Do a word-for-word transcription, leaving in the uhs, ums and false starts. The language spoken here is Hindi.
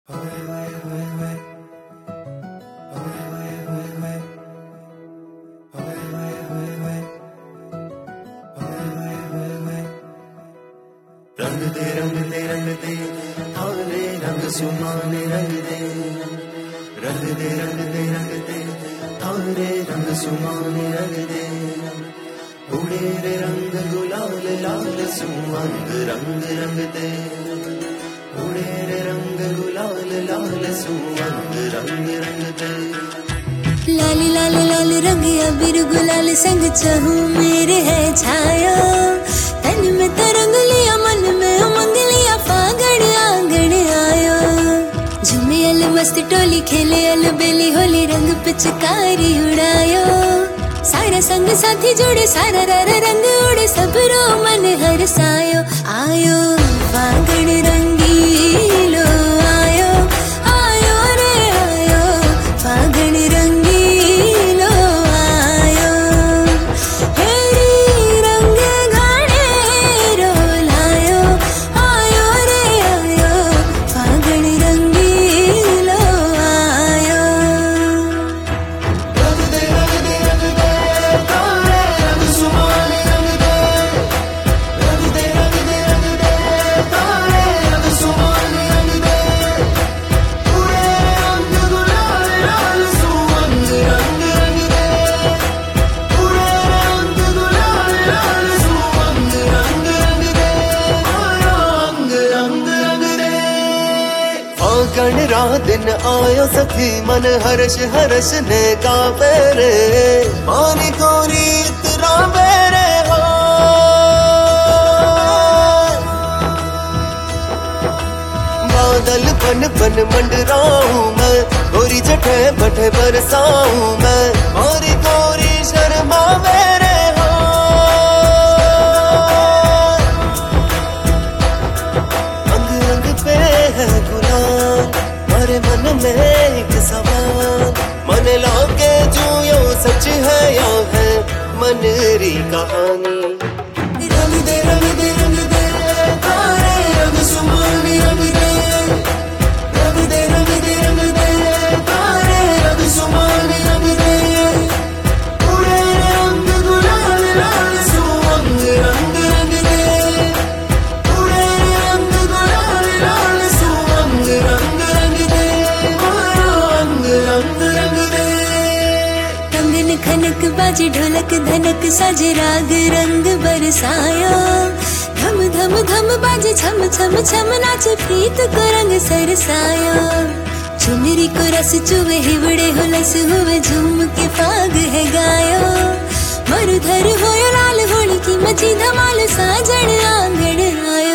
रंग दे रंग दे रंग दे थारे रंग सुमाने रंग दे रंग दे रंग दे रंग दे थारे रंग सुमाने रंग दे उड़े रे रंग गुलाल लाल सुमंग रंग रंग दे उड़े रे रंग गुलाल लाल सुमंग रंग रंग दे लाल लाल लाल रंग अबीर गुलाल संग चहु मेरे है छाया तन में तरंग लिया मन में उमंग लिया फागण आंगण आयो झूमे अल मस्त टोली खेले अल बेली होली रंग पिचकारी उड़ायो सारा संग साथी जुड़े सारा रर रंग उड़े सब रो मन हरसायो आयो फागण रंगीलो आयो आयो रे आयो फागण रंगीलो आयो हेरी रंग गाने रोलायो आयो रे आयो फागण रंगीलो आयो रंग दे रंग दे रंग दे थारे रंग सुमाने रंग दे रंग दे रंग दे रंग दे थारे रंग सुमाने रंग दे उड़े रंग गुलाल लाल सुमंग रंग रंग दे उड़े रंग गुलाल लाल सुमंग रंग रंग दे रंग रंग रंग दे फागण रात दिन आयो सखी मन हर्ष हर्ष ने गावे रे पानी कोरी इतरा मेरे हो बादल बन बन मंडराऊं मैं गोरी जठे बठे बरसाऊं मैं मोरी गोरी शर्मा मेरे हो अंग अंग पे है गुलाल मारे मन में एक सवाल मन लागे जो यो सच है या है मनरी कहानी रंग दे रंग दे रंग दे तारे रंग सुमानी रंग दे रंग दे रंग दे रंग दे तारे रंग सुमानी रंग दे उड़े रंग गुलाल लाल सुमंग रंग रंग दे उड़े रंग गुलाल लाल सुमंग रंग रंग दे रंग रंग रंग दे कंगन खनक बाजे ढोलक धनक साजे राग रंग बरसायो धम धम धम बाजे छम छम छम नाचे प्रीत को रंग सरसायो चुनरी को रस चुवे हिवड़े हुलस हुए झूम के फाग है गायो मरुधर होयो लाल होली की मची धमाल साजन आंगण आयो